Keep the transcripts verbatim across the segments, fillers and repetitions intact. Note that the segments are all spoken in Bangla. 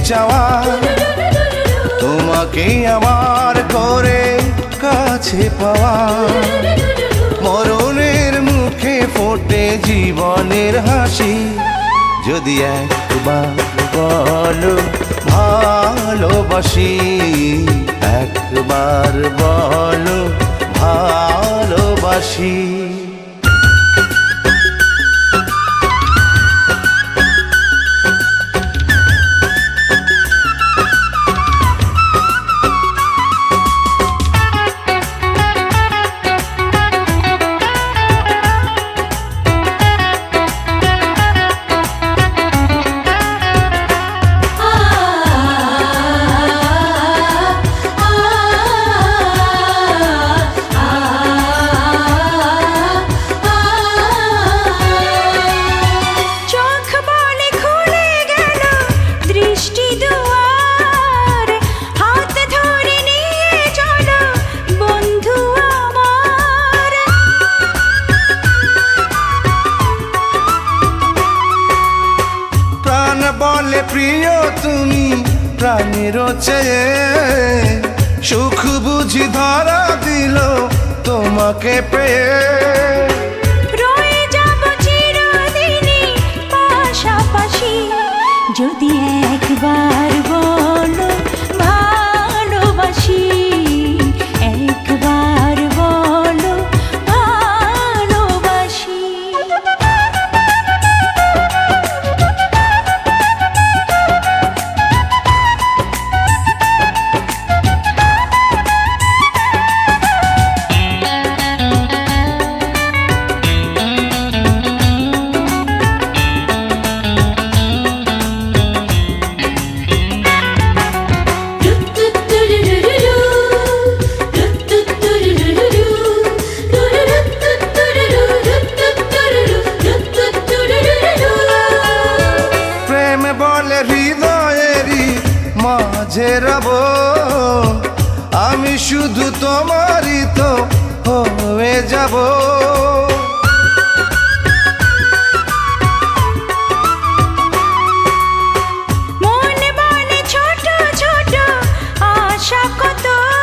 চাওয়া তোমাকে আমার করে কাছে পাওয়া। মরণের মুখে ফোটে জীবনের হাসি, যদি একবার বলো ভালোবাসি, একবার বলো ভালোবাসি। বলে প্রিয় তুমি প্রাণের চেয়ে, সুখ বুঝি ধরা দিল তোমাকে পেয়ে। রয়ে যাব চিরদিনই পাশাপাশি, যদি একবার বলো ভালোবাসি, একবার বলো ভালোবাসি। হৃদয়েরই মাঝে রব আমি, শুধু তোমারই তো হয়ে যাব। মনে মনে ছোট ছোট আশা কত,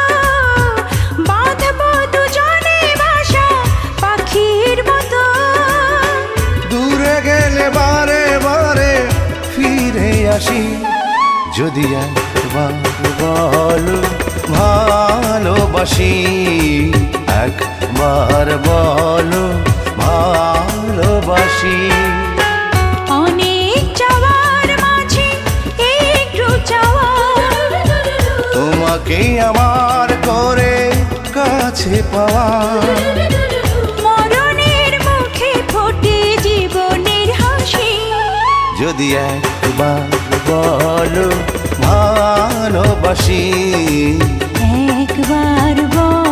বাঁধবো দুজনে বাসা পাখির মতো। দূরে গেলে বারে বারে ফিরে আসি, যদি একবার বলো ভালোবাসি, একবার বলো ভালোবাসি। অনেক চাওয়ার মাঝে একটু চাওয়া, তোমাকে আমার করে কাছে পাওয়া। মরণের মুখে ফোটে জীবনের হাসি, যদি একবার বলো ভালোবাসি, একবার বলো